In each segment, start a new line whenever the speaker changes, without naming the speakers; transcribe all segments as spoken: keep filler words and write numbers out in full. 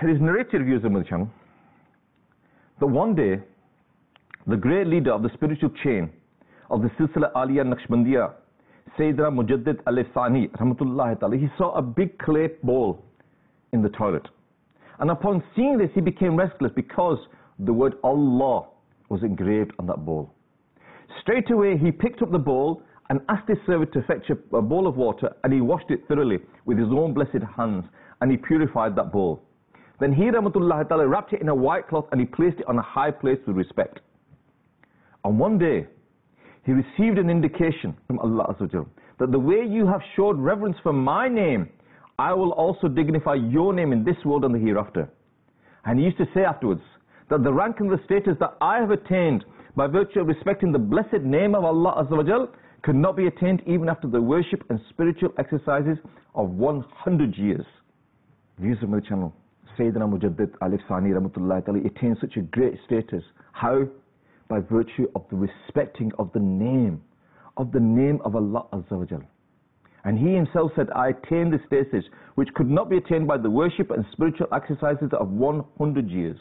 It is narrated, viewers of my channel, that one day the great leader of the spiritual chain of the Silsila Aliyah Naqshbandiya, Sayyidina Mujaddid Al-Thani Rahmatullahi Ta'ala, he saw a big clay bowl in the toilet. And upon seeing this, he became restless because the word Allah was engraved on that bowl. Straight away, he picked up the bowl and asked his servant to fetch a, a bowl of water, and he washed it thoroughly with his own blessed hands, and he purified that bowl. Then he, Rahmatullahi Ta'ala, wrapped it in a white cloth and he placed it on a high place with respect. And one day, he received an indication from Allah Azza wa Jal that the way you have showed reverence for my name, I will also dignify your name in this world and the hereafter. And he used to say afterwards that the rank and the status that I have attained by virtue of respecting the blessed name of Allah Azza wa Jal could not be attained even after the worship and spiritual exercises of one hundred years. Views of my channel, Sayyidina Mujaddid Al-Thani Rahmatullahi Ta'ala attained such a great status. How? By virtue of the respecting of the name, of the name of Allah Azza wa Jal. And he himself said, I attained this status which could not be attained by the worship and spiritual exercises of one hundred years.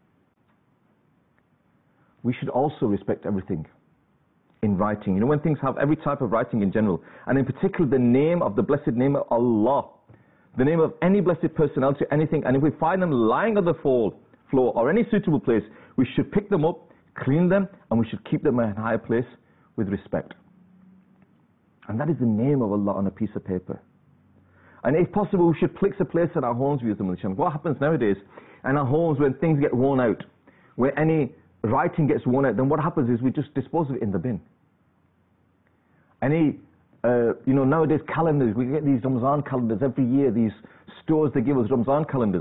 We should also respect everything in writing. You know, when things have every type of writing in general, and in particular the name of the blessed name of Allah, the name of any blessed personality, anything, and if we find them lying on the floor or any suitable place, we should pick them up, clean them, and we should keep them in a higher place with respect. And that is the name of Allah on a piece of paper. And if possible, we should place a place in our homes, viewers of the channel. What happens nowadays in our homes when things get worn out, where any writing gets worn out, then what happens is we just dispose of it in the bin. Any, uh, you know, nowadays calendars, we get these Ramzan calendars every year, these stores, they give us Ramzan calendars.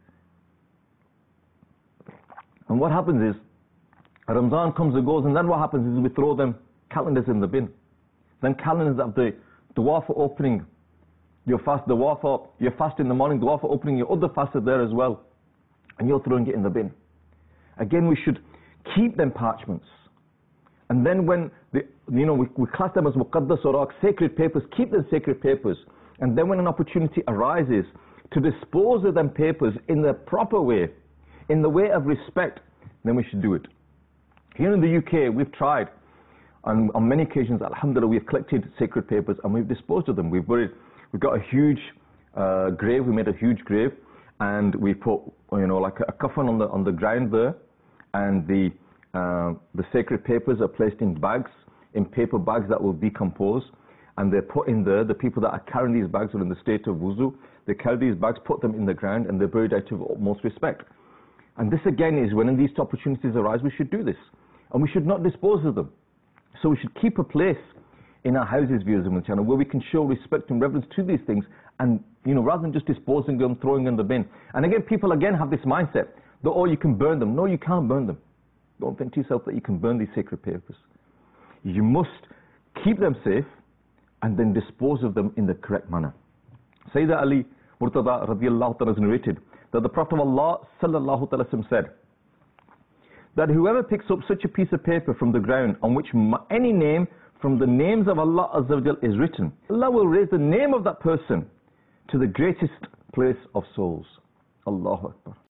And what happens is, Ramzan comes and goes, and then what happens is we throw them calendars in the bin. Then calendars of the dua for opening your fast, the dua for your fast in the morning, dua for opening your other fast are there as well, and you're throwing it in the bin. Again, we should keep them parchments. And then when, the, you know, we, we class them as muqaddas or sacred papers, keep them sacred papers. And then when an opportunity arises to dispose of them papers in the proper way, in the way of respect, then we should do it. Here in the U K, we've tried, and on many occasions, alhamdulillah, we've collected sacred papers and we've disposed of them. We've buried, we've got a huge uh, grave, we made a huge grave, and we put, you know, like a, a coffin on the, on the ground there, and the, uh, the sacred papers are placed in bags, in paper bags that will decompose, and they're put in there. The people that are carrying these bags are in the state of wuzu. They carry these bags, put them in the ground, and they're buried out of utmost respect. And this again is when these opportunities arise, we should do this. And we should not dispose of them. So we should keep a place in our houses, viewers of the channel, where we can show respect and reverence to these things, and, you know, rather than just disposing them, throwing them in the bin. And again, people again have this mindset that, oh, you can burn them. No, you can't burn them. Don't think to yourself that you can burn these sacred papers. You must keep them safe and then dispose of them in the correct manner. Sayyidina Ali Murtada radiallahu ta'ala has narrated that the Prophet of Allah sallallahu ta'ala said that whoever picks up such a piece of paper from the ground on which any name from the names of Allah Azza wa Jal is written, Allah will raise the name of that person to the greatest place of souls. Allahu Akbar.